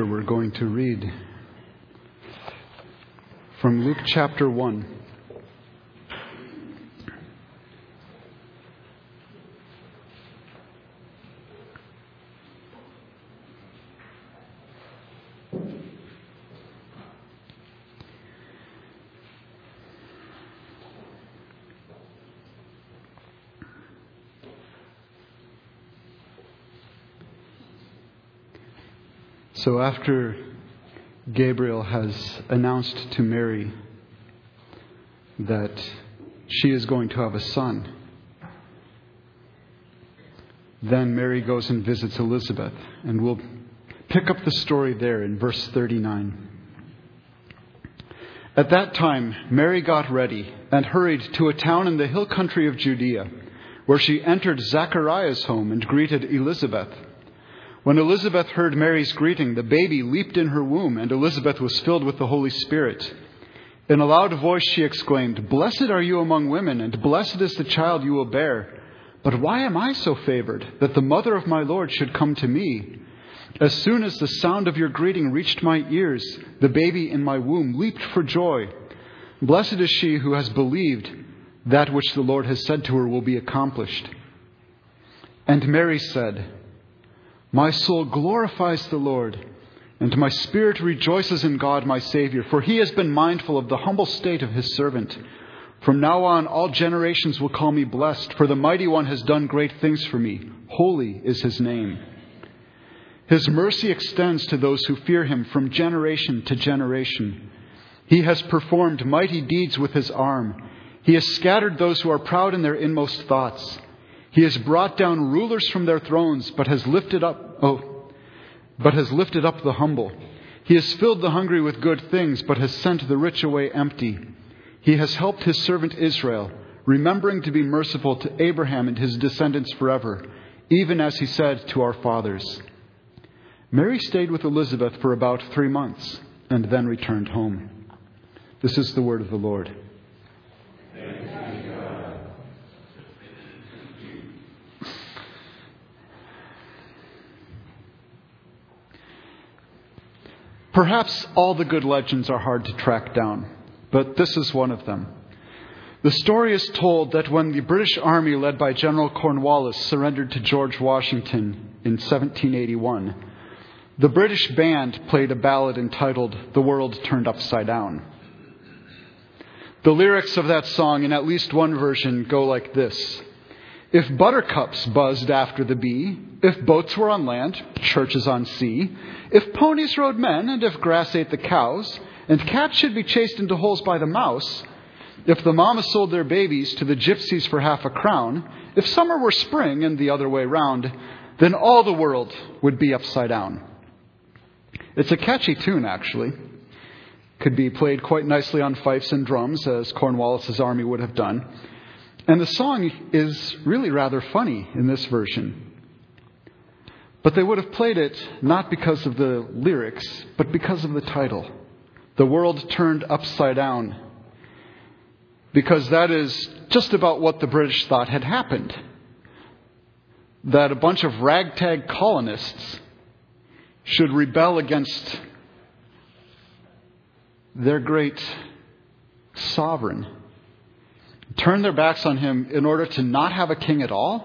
We're going to read from Luke chapter 1. So after Gabriel has announced to Mary that she is going to have a son, then Mary goes and visits Elizabeth. And we'll pick up the story there in verse 39. At that time, Mary got ready and hurried to a town in the hill country of Judea, where she entered Zachariah's home and greeted Elizabeth. When Elizabeth heard Mary's greeting, the baby leaped in her womb, and Elizabeth was filled with the Holy Spirit. In a loud voice she exclaimed, "Blessed are you among women, and blessed is the child you will bear. But why am I so favored, that the mother of my Lord should come to me? As soon as the sound of your greeting reached my ears, the baby in my womb leaped for joy. Blessed is she who has believed that which the Lord has said to her will be accomplished." And Mary said, "My soul glorifies the Lord, and my spirit rejoices in God my Savior, for he has been mindful of the humble state of his servant. From now on, all generations will call me blessed, for the Mighty One has done great things for me. Holy is his name. His mercy extends to those who fear him from generation to generation. He has performed mighty deeds with his arm. He has scattered those who are proud in their inmost thoughts. He has brought down rulers from their thrones, but has lifted up the humble. He has filled the hungry with good things, but has sent the rich away empty. He has helped his servant Israel, remembering to be merciful to Abraham and his descendants forever, even as he said to our fathers." Mary stayed with Elizabeth for about 3 months and then returned home. This is the word of the Lord. Perhaps all the good legends are hard to track down, but this is one of them. The story is told that when the British Army led by General Cornwallis surrendered to George Washington in 1781, the British band played a ballad entitled "The World Turned Upside Down." The lyrics of that song, in at least one version, go like this: "If buttercups buzzed after the bee, if boats were on land, churches on sea, if ponies rode men, and if grass ate the cows, and cats should be chased into holes by the mouse, if the mama sold their babies to the gypsies for half a crown, if summer were spring and the other way round, then all the world would be upside down." It's a catchy tune, actually. Could be played quite nicely on fifes and drums, as Cornwallis's army would have done. And the song is really rather funny in this version. But they would have played it not because of the lyrics, but because of the title, "The World Turned Upside Down." Because that is just about what the British thought had happened. That a bunch of ragtag colonists should rebel against their great sovereign, turn their backs on him in order to not have a king at all.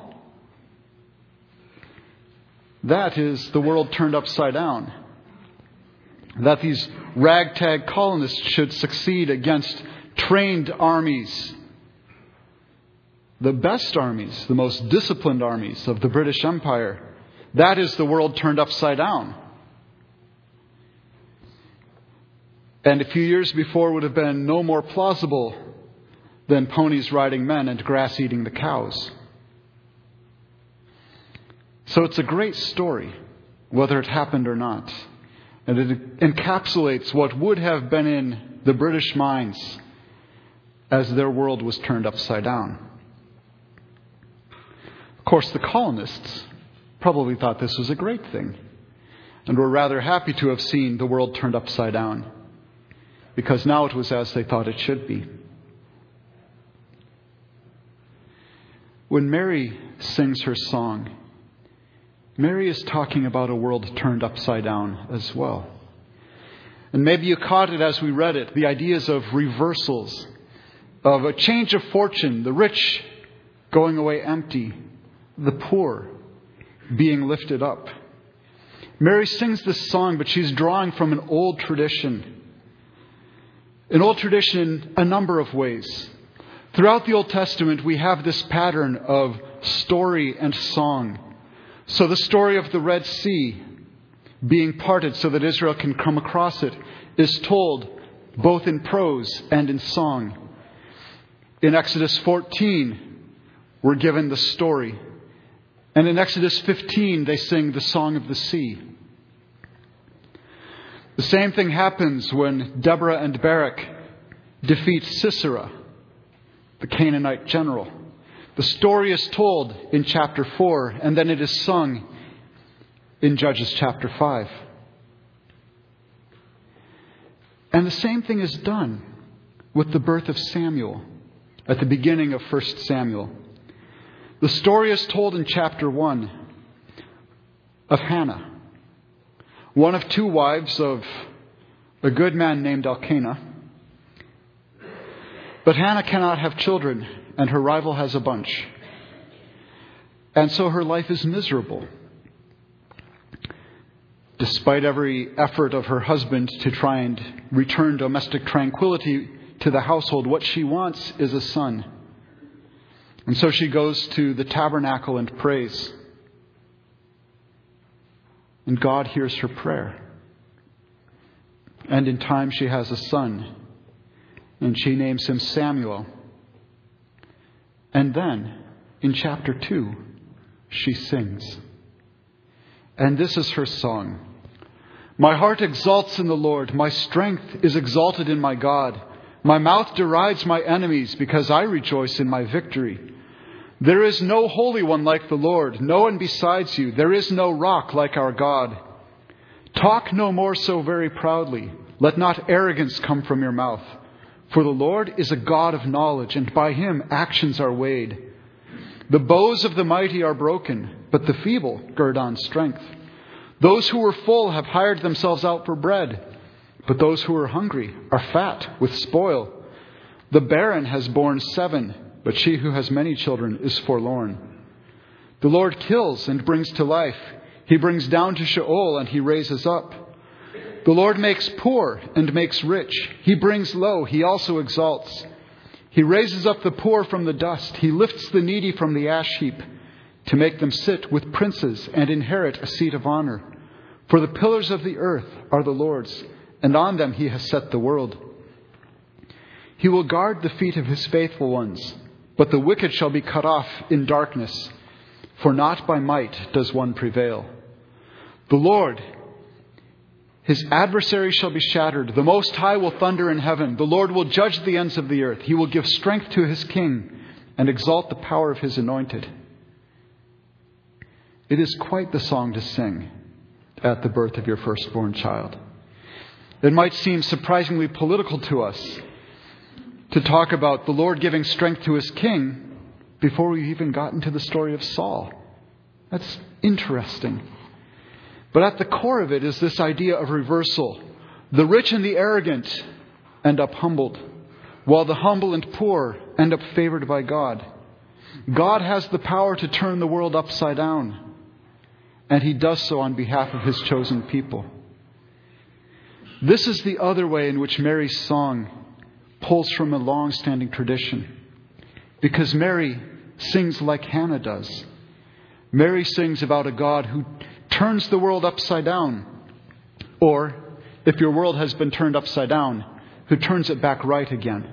That is the world turned upside down. That these ragtag colonists should succeed against trained armies, the best armies, the most disciplined armies of the British Empire. That is the world turned upside down. And a few years before would have been no more plausible than ponies riding men and grass eating the cows. So it's a great story, whether it happened or not. And it encapsulates what would have been in the British minds as their world was turned upside down. Of course, the colonists probably thought this was a great thing and were rather happy to have seen the world turned upside down, because now it was as they thought it should be. When Mary sings her song, Mary is talking about a world turned upside down as well. And maybe you caught it as we read it, the ideas of reversals, of a change of fortune, the rich going away empty, the poor being lifted up. Mary sings this song, but she's drawing from an old tradition. An old tradition in a number of ways. Throughout the Old Testament, we have this pattern of story and song. So the story of the Red Sea being parted so that Israel can come across it is told both in prose and in song. In Exodus 14, we're given the story. And in Exodus 15, they sing the Song of the Sea. The same thing happens when Deborah and Barak defeat Sisera, the Canaanite general. The story is told in chapter 4, and then it is sung in Judges chapter 5. And the same thing is done with the birth of Samuel at the beginning of 1 Samuel. The story is told in chapter 1 of Hannah, one of two wives of a good man named Elkanah. But Hannah cannot have children, and her rival has a bunch. And so her life is miserable. Despite every effort of her husband to try and return domestic tranquility to the household, what she wants is a son. And so she goes to the tabernacle and prays. And God hears her prayer. And in time she has a son. And she names him Samuel. And then, in chapter 2, she sings. And this is her song. My heart exalts in the Lord. My strength is exalted in my God. My mouth derides my enemies because I rejoice in my victory. There is no holy one like the Lord, no one besides you. There is no rock like our God. Talk no more so very proudly. Let not arrogance come from your mouth. For the Lord is a God of knowledge, and by him actions are weighed. The bows of the mighty are broken, but the feeble gird on strength. Those who were full have hired themselves out for bread, but those who are hungry are fat with spoil. The barren has borne 7, but she who has many children is forlorn. The Lord kills and brings to life. He brings down to Sheol and he raises up. The Lord makes poor and makes rich. He brings low. He also exalts. He raises up the poor from the dust. He lifts the needy from the ash heap to make them sit with princes and inherit a seat of honor. For the pillars of the earth are the Lord's, and on them he has set the world. He will guard the feet of his faithful ones, but the wicked shall be cut off in darkness, for not by might does one prevail. The Lord, his adversary shall be shattered. The Most High will thunder in heaven. The Lord will judge the ends of the earth. He will give strength to his king and exalt the power of his anointed. It is quite the song to sing at the birth of your firstborn child. It might seem surprisingly political to us to talk about the Lord giving strength to his king before we've even gotten to the story of Saul. That's interesting. But at the core of it is this idea of reversal. The rich and the arrogant end up humbled, while the humble and poor end up favored by God. God has the power to turn the world upside down, and he does so on behalf of his chosen people. This is the other way in which Mary's song pulls from a long-standing tradition, because Mary sings like Hannah does. Mary sings about a God who turns the world upside down, or, if your world has been turned upside down, who turns it back right again.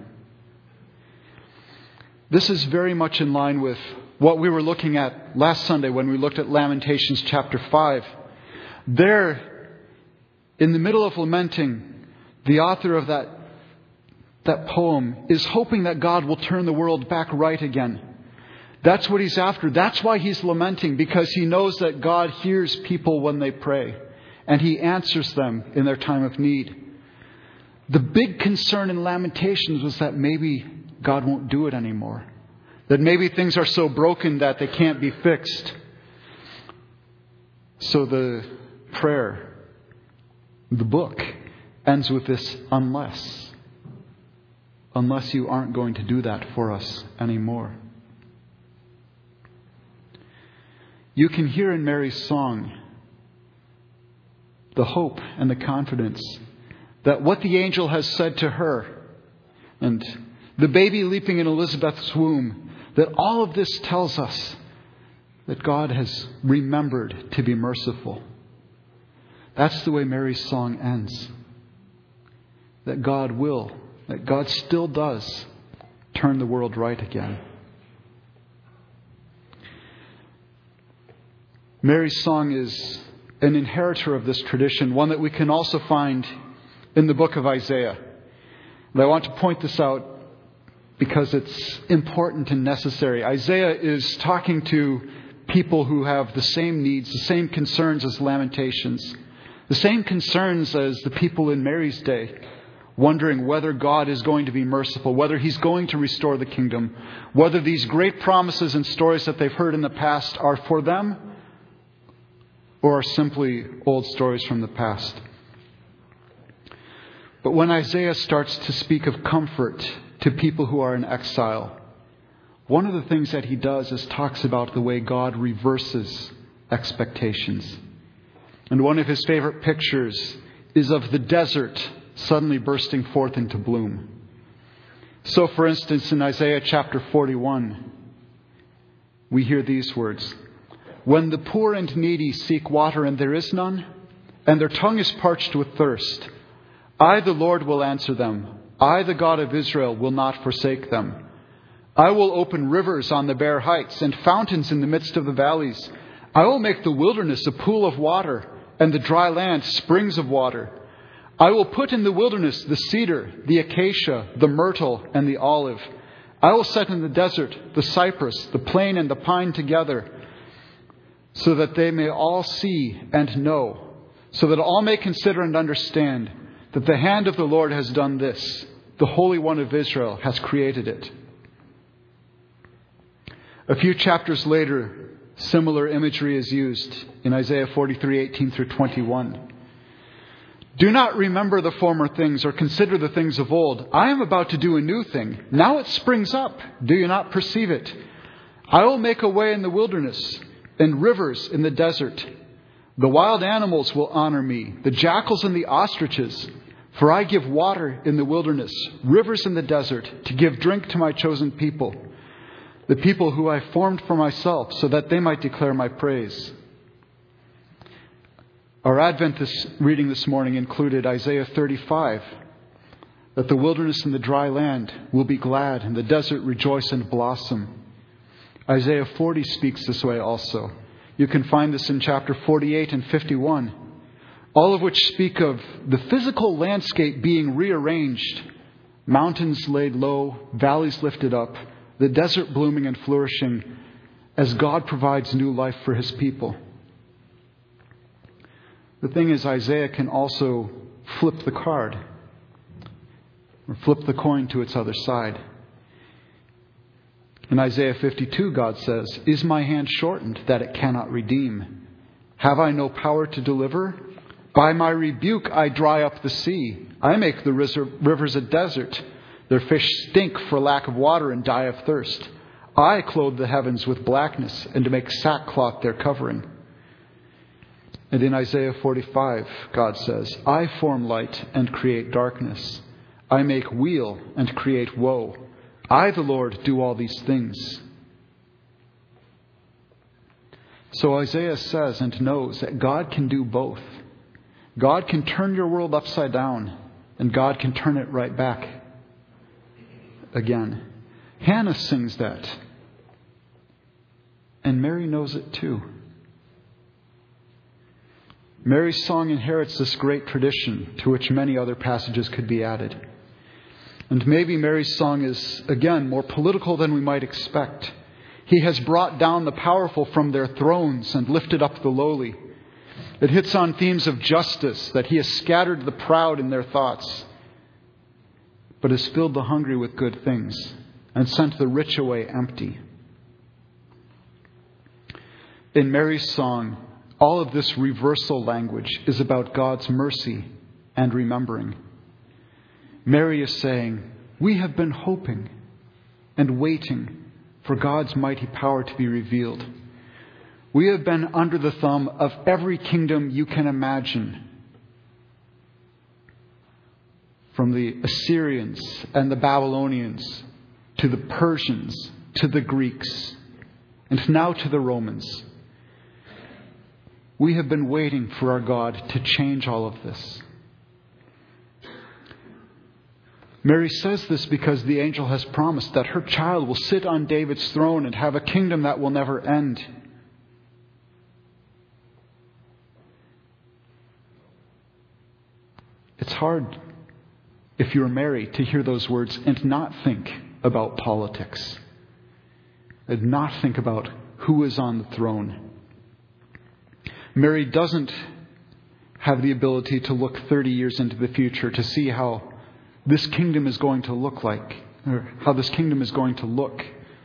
This is very much in line with what we were looking at last Sunday when we looked at Lamentations chapter 5. There, in the middle of lamenting, the author of that poem is hoping that God will turn the world back right again. That's what he's after. That's why he's lamenting, because he knows that God hears people when they pray, and he answers them in their time of need. The big concern in Lamentations was that maybe God won't do it anymore. That maybe things are so broken that they can't be fixed. So the prayer, the book, ends with this unless. Unless you aren't going to do that for us anymore. You can hear in Mary's song the hope and the confidence that what the angel has said to her and the baby leaping in Elizabeth's womb, that all of this tells us that God has remembered to be merciful. That's the way Mary's song ends. That God still does turn the world right again. Mary's song is an inheritor of this tradition, one that we can also find in the book of Isaiah. And I want to point this out because it's important and necessary. Isaiah is talking to people who have the same needs, the same concerns as Lamentations, the same concerns as the people in Mary's day, wondering whether God is going to be merciful, whether He's going to restore the kingdom, whether these great promises and stories that they've heard in the past are for them or are simply old stories from the past. But when Isaiah starts to speak of comfort to people who are in exile, one of the things that he does is talks about the way God reverses expectations. And one of his favorite pictures is of the desert suddenly bursting forth into bloom. So, for instance, in Isaiah chapter 41, we hear these words: "When the poor and needy seek water and there is none, and their tongue is parched with thirst, I, the Lord, will answer them. I, the God of Israel, will not forsake them. I will open rivers on the bare heights and fountains in the midst of the valleys. I will make the wilderness a pool of water and the dry land springs of water. I will put in the wilderness the cedar, the acacia, the myrtle, and the olive. I will set in the desert the cypress, the plane, and the pine together, so that they may all see and know, so that all may consider and understand that the hand of the Lord has done this. The Holy One of Israel has created it." A few chapters later, similar imagery is used in Isaiah 43:18 through 21. "Do not remember the former things or consider the things of old. I am about to do a new thing. Now it springs up. Do you not perceive it? I will make a way in the wilderness and rivers in the desert. The wild animals will honor me, the jackals and the ostriches. For I give water in the wilderness, rivers in the desert, to give drink to my chosen people, the people who I formed for myself, so that they might declare my praise." Our Advent reading this morning included Isaiah 35, that the wilderness and the dry land will be glad, and the desert rejoice and blossom. Isaiah 40 speaks this way also. You can find this in chapter 48 and 51. All of which speak of the physical landscape being rearranged, mountains laid low, valleys lifted up, the desert blooming and flourishing as God provides new life for His people. The thing is, Isaiah can also flip the card, or flip the coin to its other side. In Isaiah 52, God says, "Is my hand shortened that it cannot redeem? Have I no power to deliver? By my rebuke I dry up the sea. I make the rivers a desert. Their fish stink for lack of water and die of thirst. I clothe the heavens with blackness and make sackcloth their covering." And in Isaiah 45, God says, "I form light and create darkness. I make weal and create woe. I, the Lord, do all these things." So Isaiah says and knows that God can do both. God can turn your world upside down, and God can turn it right back again. Hannah sings that, and Mary knows it too. Mary's song inherits this great tradition to which many other passages could be added. And maybe Mary's song is, again, more political than we might expect. He has brought down the powerful from their thrones and lifted up the lowly. It hits on themes of justice, that He has scattered the proud in their thoughts, but has filled the hungry with good things and sent the rich away empty. In Mary's song, all of this reversal language is about God's mercy and remembering. Mary is saying, we have been hoping and waiting for God's mighty power to be revealed. We have been under the thumb of every kingdom you can imagine, from the Assyrians and the Babylonians to the Persians to the Greeks and now to the Romans. We have been waiting for our God to change all of this. Mary says this because the angel has promised that her child will sit on David's throne and have a kingdom that will never end. It's hard, if you're married, to hear those words and not think about politics, and not think about who is on the throne. Mary doesn't have the ability to look 30 years into the future to see how this kingdom is going to look like, or how this kingdom is going to look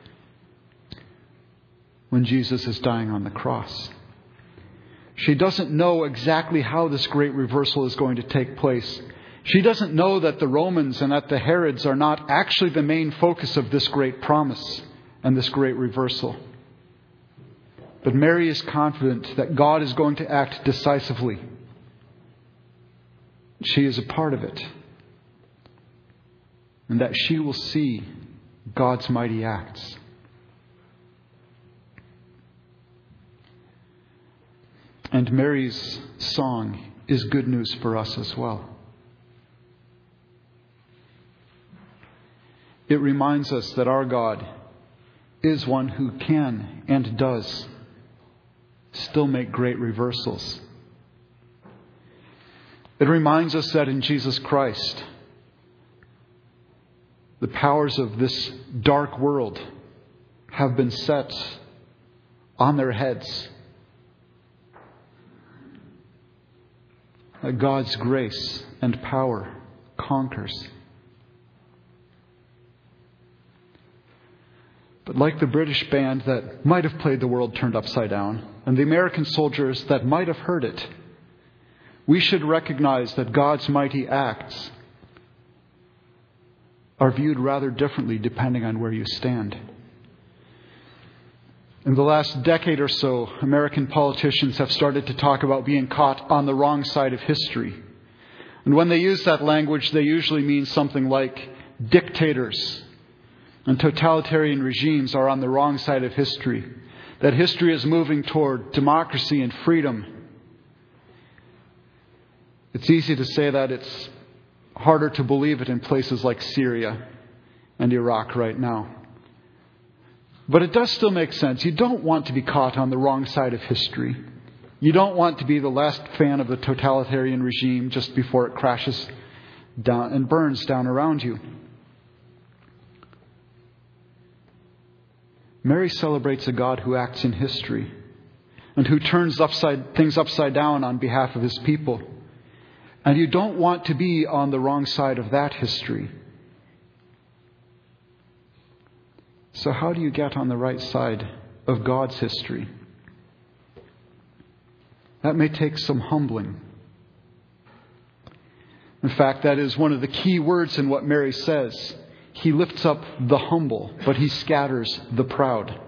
when Jesus is dying on the cross. She doesn't know exactly how this great reversal is going to take place. She doesn't know that the Romans and that the Herods are not actually the main focus of this great promise and this great reversal. But Mary is confident that God is going to act decisively. She is a part of it. And that she will see God's mighty acts. And Mary's song is good news for us as well. It reminds us that our God is one who can and does still make great reversals. It reminds us that in Jesus Christ, the powers of this dark world have been set on their heads. That God's grace and power conquers. But like the British band that might have played The World Turned Upside Down, and the American soldiers that might have heard it, we should recognize that God's mighty acts are viewed rather differently depending on where you stand. In the last decade or so, American politicians have started to talk about being caught on the wrong side of history. And when they use that language, they usually mean something like dictators and totalitarian regimes are on the wrong side of history. That history is moving toward democracy and freedom. It's easy to say that. It's harder to believe it in places like Syria and Iraq right now. But it does still make sense. You don't want to be caught on the wrong side of history. You don't want to be the last fan of the totalitarian regime just before it crashes down and burns down around you. Mary celebrates a God who acts in history and who turns things upside down on behalf of his people. And you don't want to be on the wrong side of that history. So how do you get on the right side of God's history? That may take some humbling. In fact, that is one of the key words in what Mary says. He lifts up the humble, but he scatters the proud.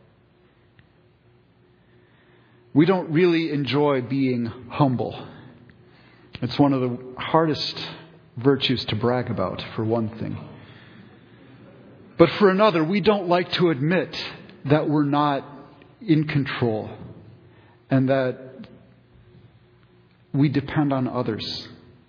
We don't really enjoy being humble. It's one of the hardest virtues to brag about, for one thing. But for another, we don't like to admit that we're not in control and that we depend on others.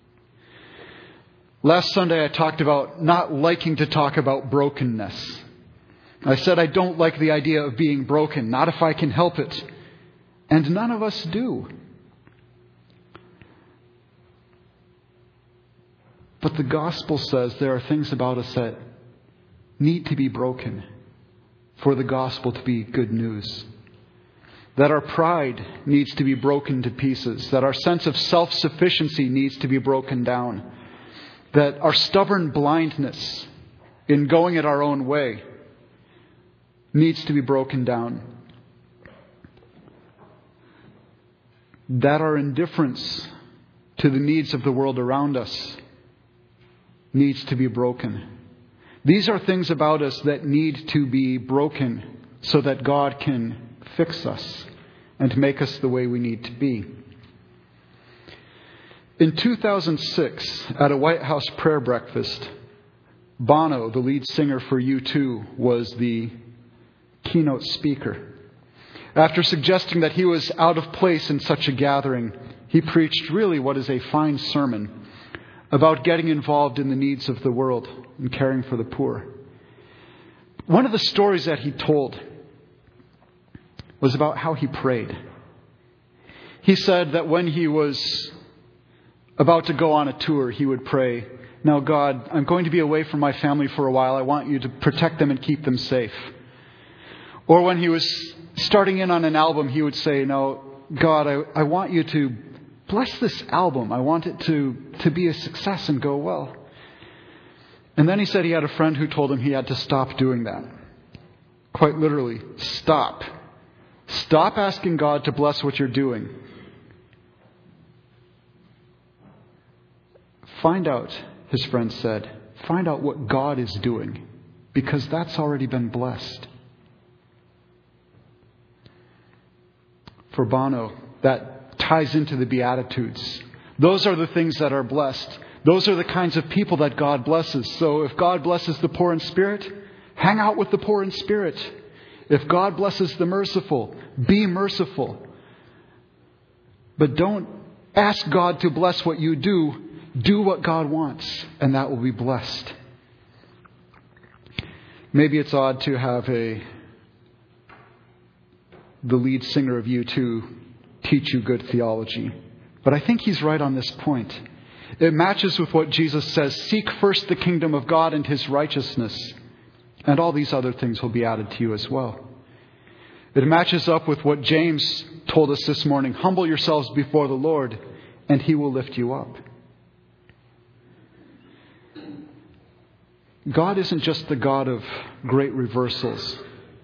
Last Sunday, I talked about not liking to talk about brokenness. I said I don't like the idea of being broken, not if I can help it. And none of us do. But the gospel says there are things about us that need to be broken for the gospel to be good news. That our pride needs to be broken to pieces. That our sense of self-sufficiency needs to be broken down. That our stubborn blindness in going it our own way needs to be broken down. that our indifference to the needs of the world around us needs to be broken. These are things about us that need to be broken so that God can fix us and make us the way we need to be. In 2006, at a White House prayer breakfast, Bono, the lead singer for U2, was the keynote speaker. After suggesting that he was out of place in such a gathering, he preached really what is a fine sermon about getting involved in the needs of the world and caring for the poor. One of the stories that he told was about how he prayed. He said that when he was about to go on a tour, he would pray, "Now God, I'm going to be away from my family for a while. I want you to protect them and keep them safe." Or when he was starting in on an album, he would say, "Now God, I want you to bless this album. I want it to be a success and go well." And then he said he had a friend who told him he had to stop doing that. Quite literally, stop. Stop asking God to bless what you're doing. Find out, his friend said, find out what God is doing, because that's already been blessed. For Bono, that ties into the Beatitudes. Those are the things that are blessed. Those are the kinds of people that God blesses. So if God blesses the poor in spirit, hang out with the poor in spirit. If God blesses the merciful, be merciful. But don't ask God to bless what you do. Do what God wants, and that will be blessed. Maybe it's odd to have the lead singer of U2 teach you good theology. But I think he's right on this point. It matches with what Jesus says, "Seek first the kingdom of God and his righteousness, and all these other things will be added to you as well." It matches up with what James told us this morning. Humble yourselves before the Lord, and he will lift you up. God isn't just the God of great reversals.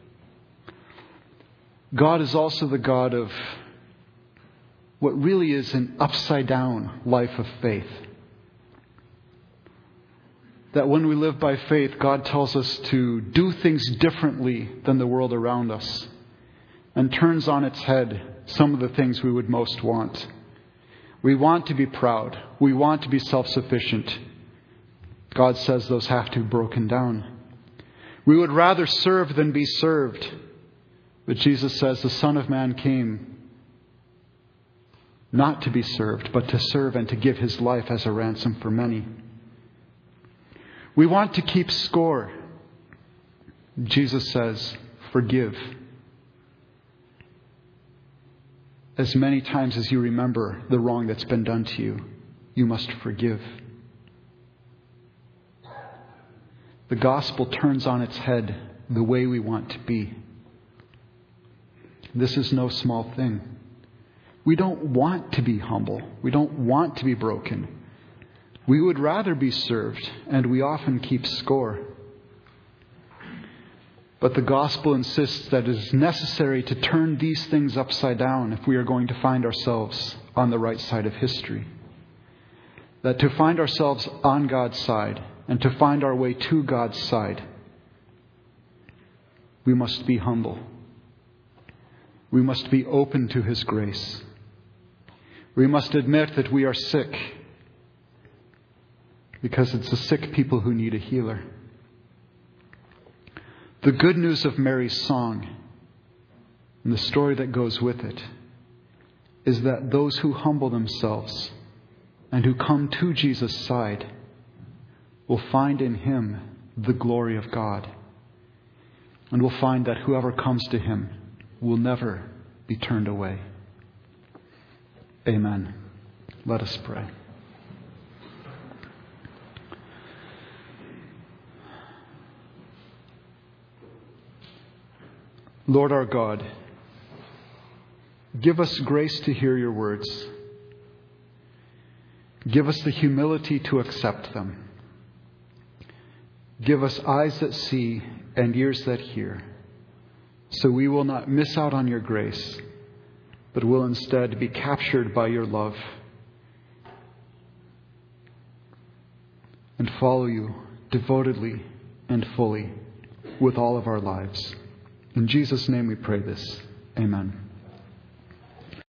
God is also the God of what really is an upside-down life of faith. That when we live by faith, God tells us to do things differently than the world around us, and turns on its head some of the things we would most want. We want to be proud. We want to be self-sufficient. God says those have to be broken down. We would rather serve than be served. But Jesus says the Son of Man came not to be served, but to serve and to give his life as a ransom for many. We want to keep score. Jesus says, forgive. As many times as you remember the wrong that's been done to you, you must forgive. The gospel turns on its head the way we want to be. This is no small thing. We don't want to be humble. We don't want to be broken. We would rather be served, and we often keep score. But the gospel insists that it is necessary to turn these things upside down if we are going to find ourselves on the right side of history. That to find ourselves on God's side and to find our way to God's side, we must be humble. We must be open to his grace. We must admit that we are sick, because it's the sick people who need a healer. The good news of Mary's song and the story that goes with it is that those who humble themselves and who come to Jesus' side will find in him the glory of God, and will find that whoever comes to him will never be turned away. Amen. Let us pray. Lord our God, give us grace to hear your words. Give us the humility to accept them. Give us eyes that see and ears that hear, so we will not miss out on your grace, but will instead be captured by your love and follow you devotedly and fully with all of our lives. In Jesus' name we pray this. Amen.